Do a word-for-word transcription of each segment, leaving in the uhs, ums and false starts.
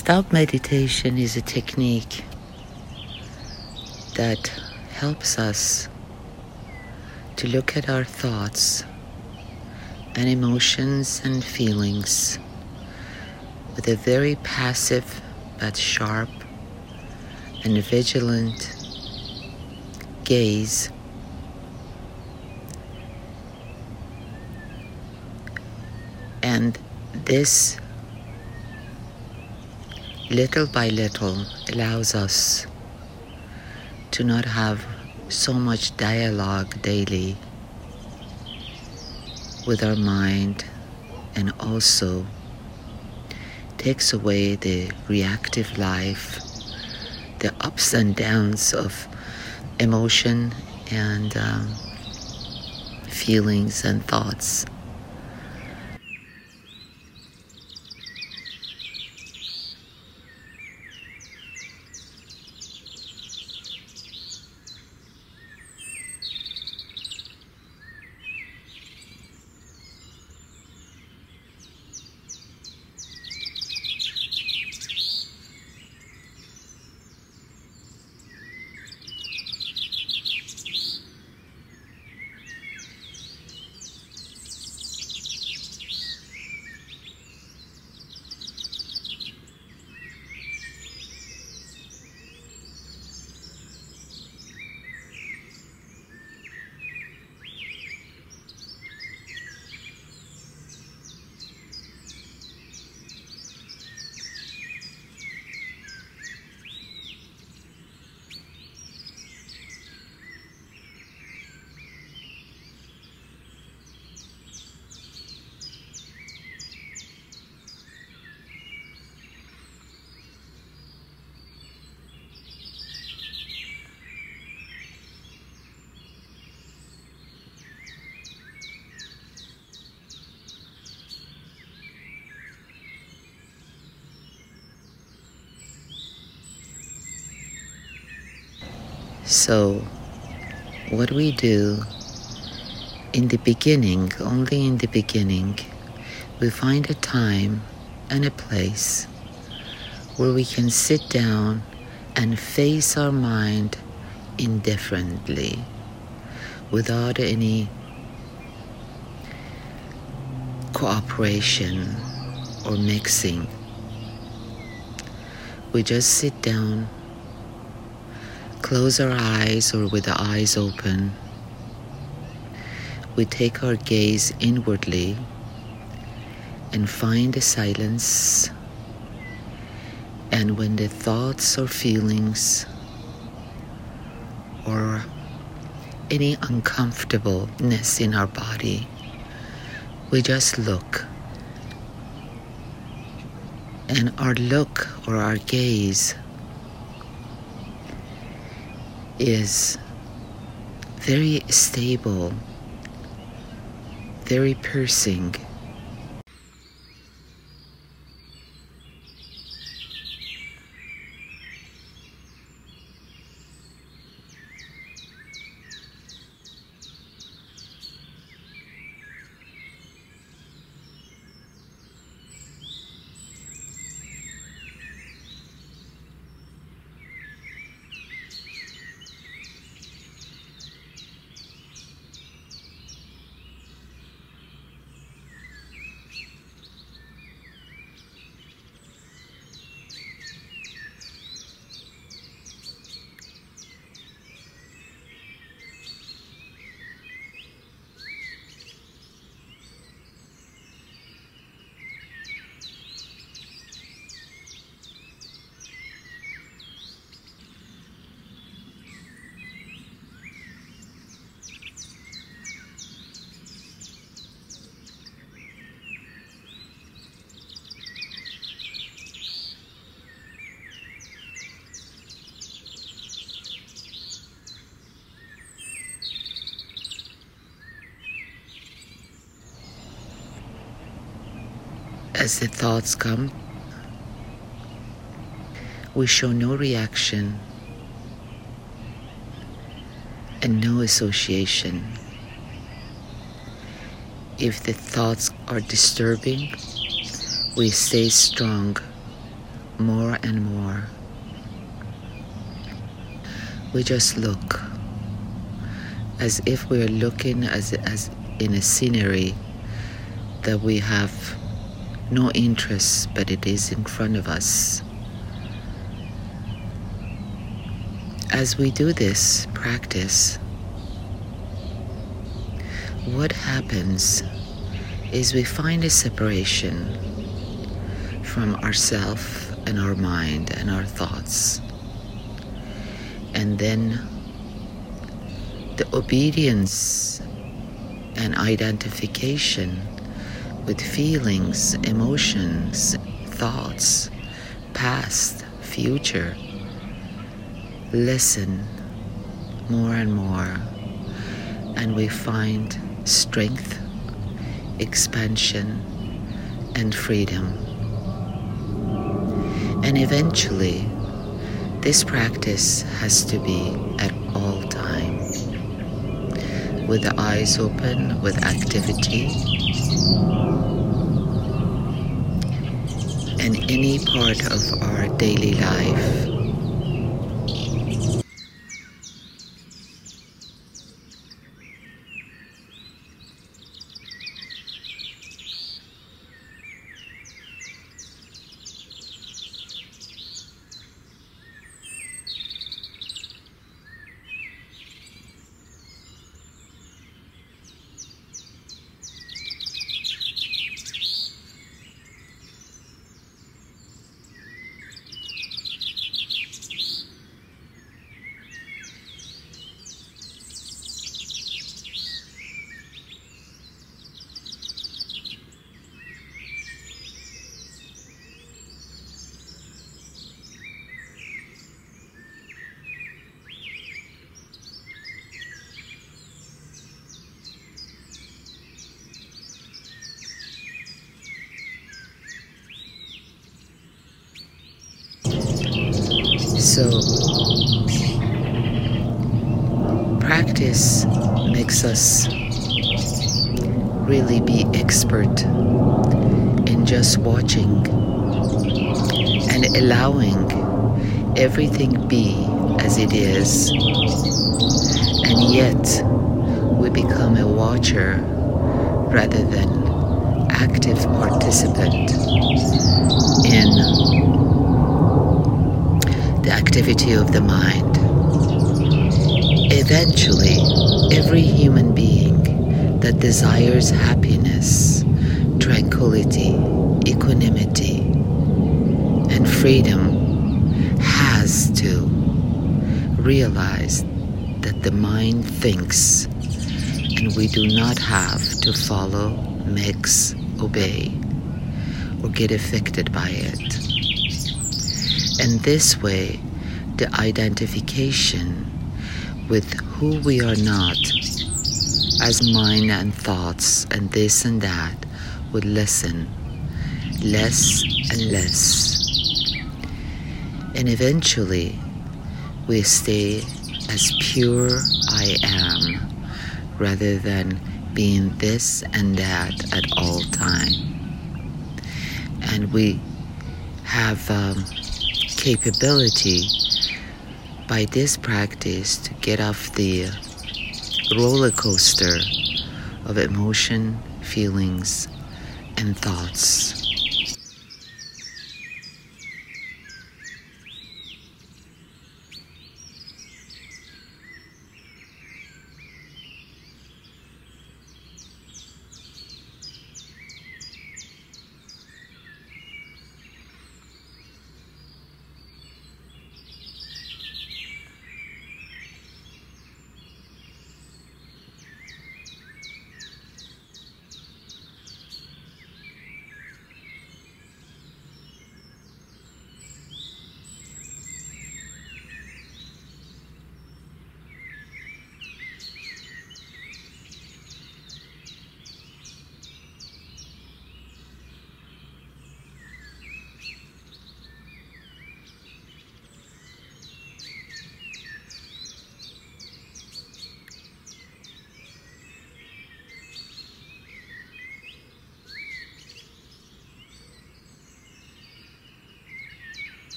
Stop meditation is a technique that helps us to look at our thoughts and emotions and feelings with a very passive but sharp and vigilant gaze. And this, little by little, allows us to not have so much dialogue daily with our mind, and also takes away the reactive life, the ups and downs of emotion and um, feelings and thoughts. So, what we do in the beginning, only in the beginning, we find a time and a place where we can sit down and face our mind indifferently, without any cooperation or mixing. We just sit down, close our eyes or with the eyes open. We take our gaze inwardly and find the silence. And when the thoughts or feelings or any uncomfortableness in our body, we just look. And our look or our gaze is very stable, very piercing. As the thoughts come, we show no reaction and no association. If the thoughts are disturbing, we stay strong, more and more. We just look as if we're looking as, as in a scenery that we have no interest, but it is in front of us. As we do this practice, what happens is we find a separation from ourself and our mind and our thoughts. And then the obedience and identification with feelings, emotions, thoughts, past, future, listen more and more, and we find strength, expansion, and freedom. And eventually, this practice has to be at all time, with the eyes open, with activity, and any part of our daily life. So, practice makes us really be expert in just watching and allowing everything be as it is. And yet, we become a watcher rather than active participant in the activity of the mind. Eventually, every human being that desires happiness, tranquility, equanimity, and freedom has to realize that the mind thinks, and we do not have to follow, mix, obey, or get affected by it. And this way, the identification with who we are not as mind and thoughts and this and that would lessen less and less. And eventually, we stay as pure I am rather than being this and that at all time. And we have um, capability by this practice to get off the roller coaster of emotion, feelings, and thoughts.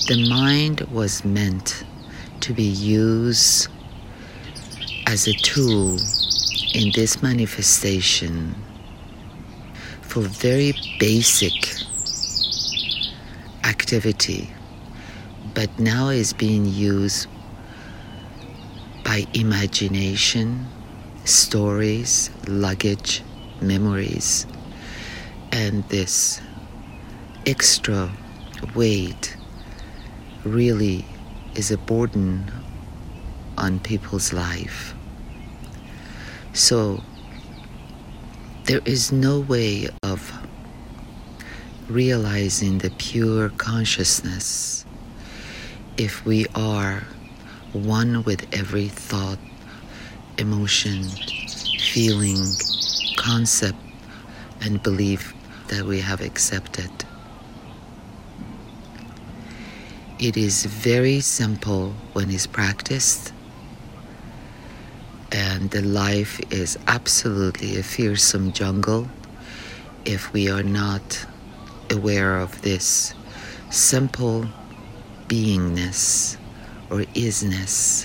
the mind was meant to be used as a tool in this manifestation for very basic activity, but now is being used by imagination, stories, luggage, memories, and this extra weight really is a burden on people's life. So there is no way of realizing the pure consciousness if we are one with every thought, emotion, feeling, concept, and belief that we have accepted. It is very simple when it's practiced, and the life is absolutely a fearsome jungle if we are not aware of this simple beingness or isness.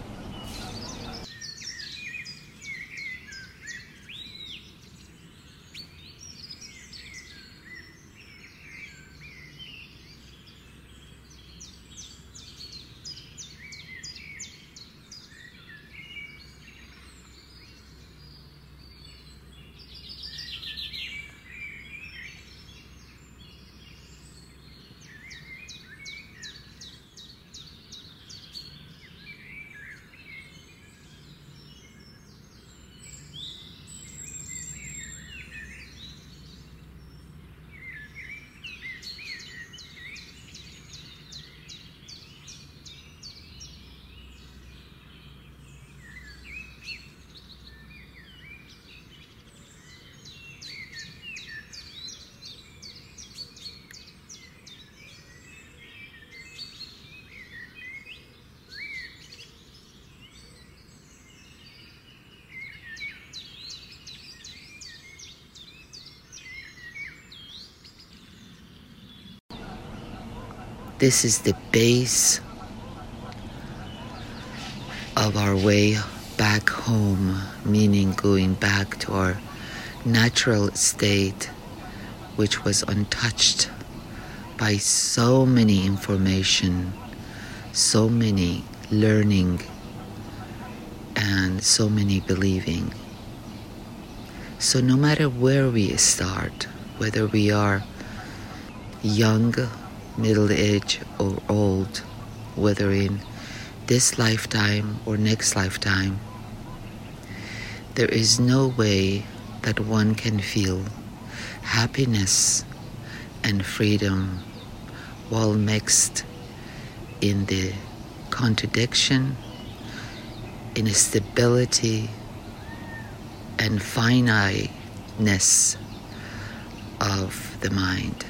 This is the base of our way back home, meaning going back to our natural state, which was untouched by so many information, so many learning, and so many believing. So no matter where we start, whether we are young, middle-aged, or old, whether in this lifetime or next lifetime, there is no way that one can feel happiness and freedom while mixed in the contradiction, instability, and finiteness of the mind.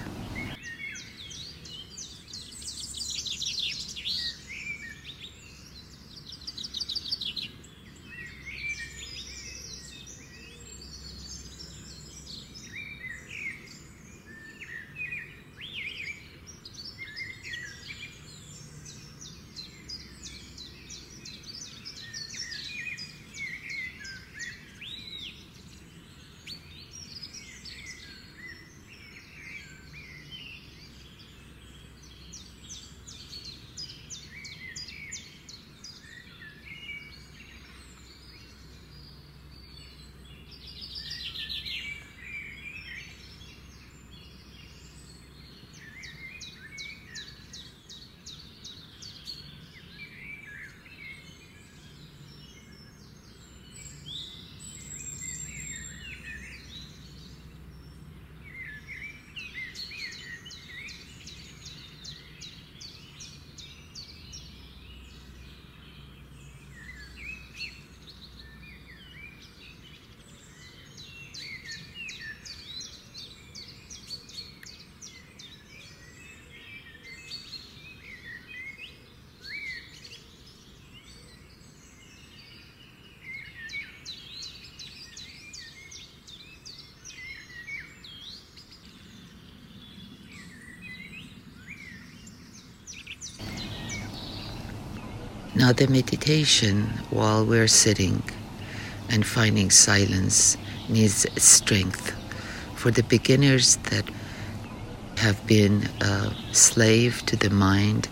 Now, the meditation while we're sitting and finding silence needs strength. For the beginners that have been a slave to the mind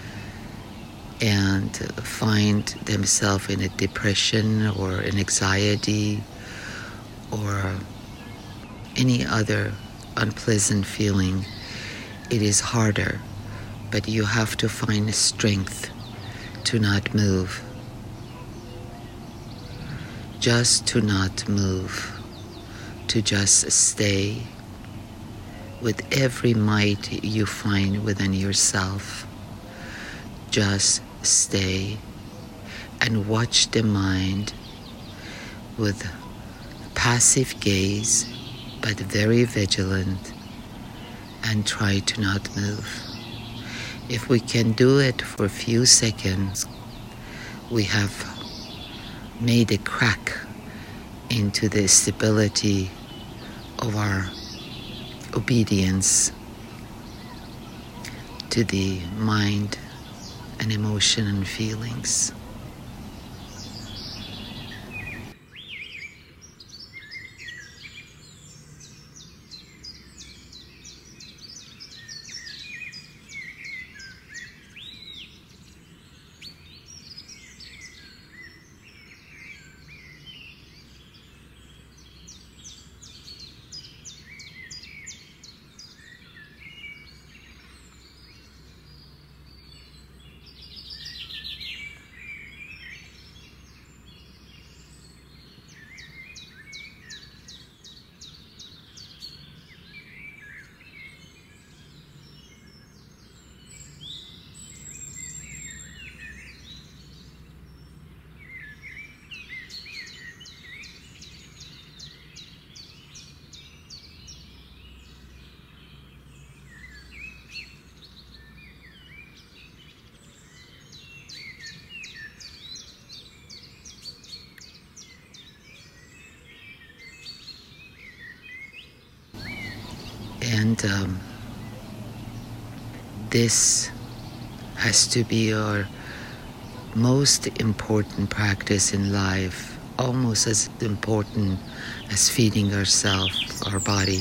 and find themselves in a depression or an anxiety or any other unpleasant feeling, it is harder, but you have to find strength to not move. Just to not move, to just stay with every might you find within yourself. Just stay and watch the mind with passive gaze, but very vigilant, and try to not move. If we can do it for a few seconds, we have made a crack into the stability of our obedience to the mind and emotion and feelings. And um, this has to be our most important practice in life, almost as important as feeding ourselves, our body.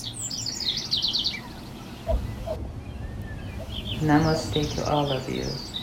Namaste to all of you.